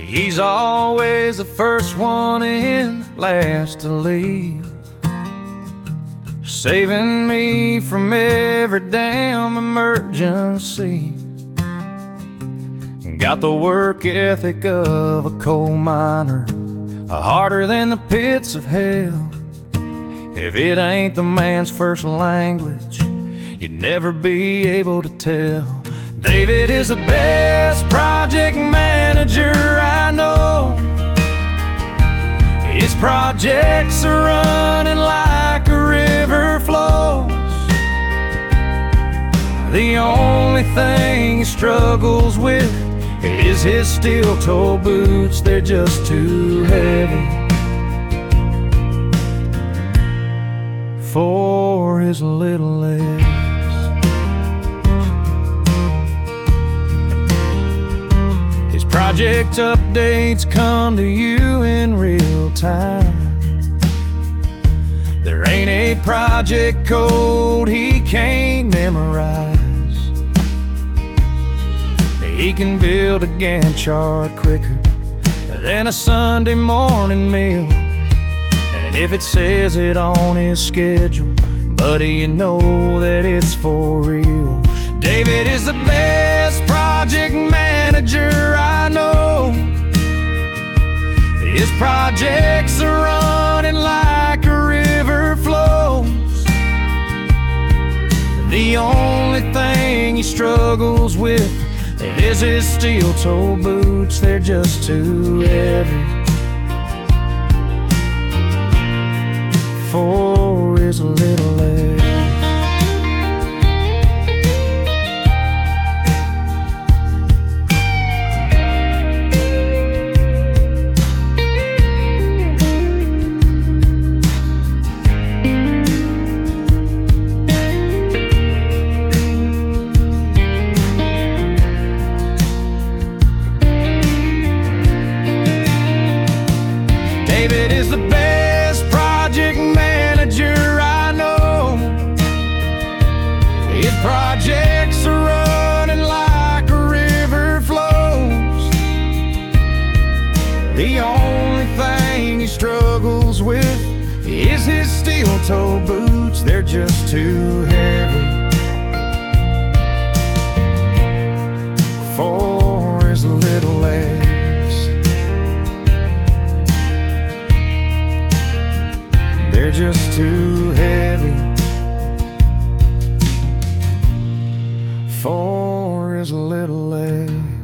He's always the first one in, last to leave, saving me from every damn emergency. Got the work ethic of a coal miner, harder than the pits of hell. If it ain't the man's first language, you'd never be able to tell. David is the best project manager I know. His projects are running like a river flows. The only thing he struggles with is his steel-toe boots. They're just too heavy for his little legs. His project updates come to you in real time. There ain't a project code he can't memorize. He can build a Gantt chart quicker than a Sunday morning meal. And if it says it on his schedule, buddy, you know that it's for real. David is the best project manager I know. His projects are running like a river flows. The only thing he struggles with is his steel-toe boots. They're just too heavy for his little legs. David is the best project manager I know. His projects are running like a river flows. The only thing he struggles with is his steel-toe boots. They're just too heavy for his little legs. They're just too heavy for his little legs.